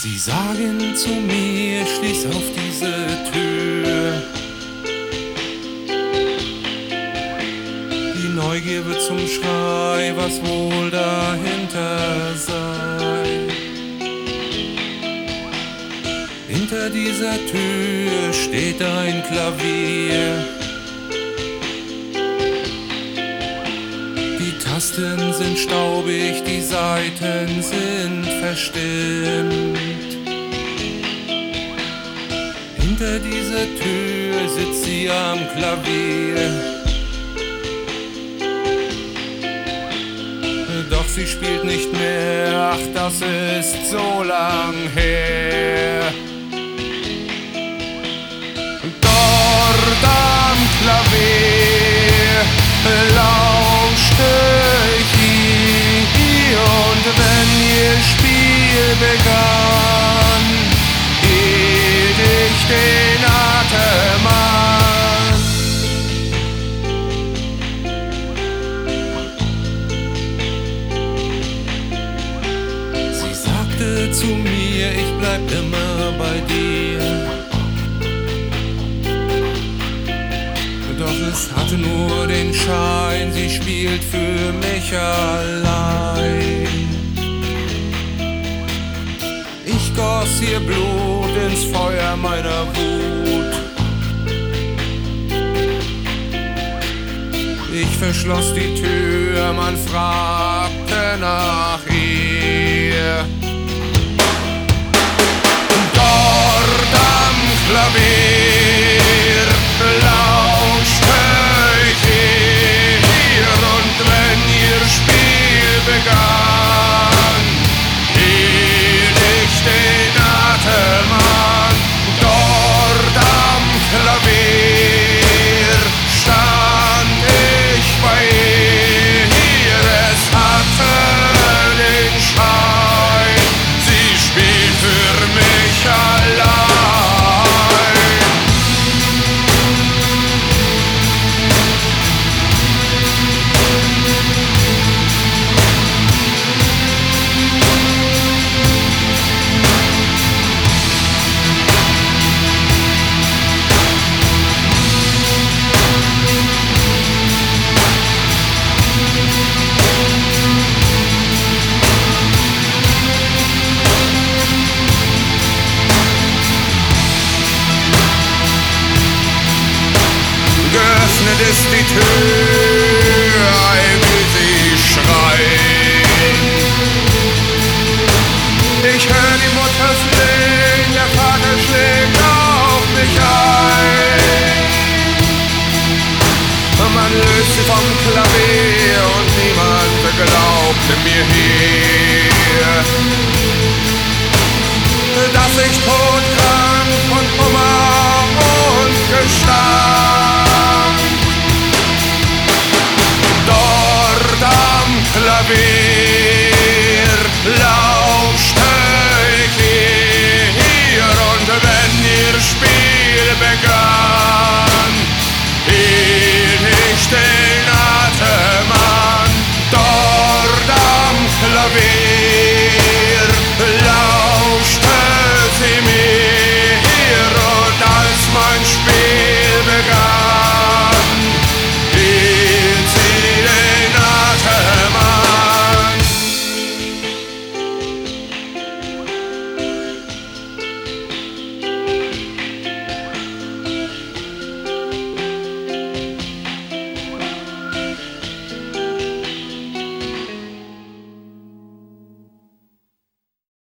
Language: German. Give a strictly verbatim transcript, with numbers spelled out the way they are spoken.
Sie sagen zu mir, schließ auf diese Tür. Die Neugier wird zum Schrei, was wohl dahinter sei. Hinter dieser Tür steht ein Klavier. Die Tasten sind staubig, die Saiten sind verstimmt. Hinter dieser Tür sitzt sie am Klavier. Doch sie spielt nicht mehr, ach, das ist so lang her. Dort am Klavier lauschte ich ihr, und wenn ihr Spiel begann, hielt ich den Atem an. Sie sagte zu mir, ich bleib immer bei dir. Doch es hatte nur den Schein, sie spielt für mich allein. Ich goss ihr Blut ins Feuer meiner Wut. Ich verschloss die Tür, man fragte nach ihr. Dort am Klavier lauschte ich ihr, und wenn ihr Spiel begann, hielt ich den Atem an. Dort am Klavier stand ich bei ihr, es hatte den Schein, sie spielt für mich allein. Geöffnet ist die Tür, ei, wie sie schreit. Ich hör die Mutter flehen, der Vater schlägt auf mich ein. Man löst sie vom Klavier und niemand glaubte mir hier, dass ich todkrank und Hummer und Gestank dort am Klavier lauschte ich ihr, und wenn ihr Spiel begann,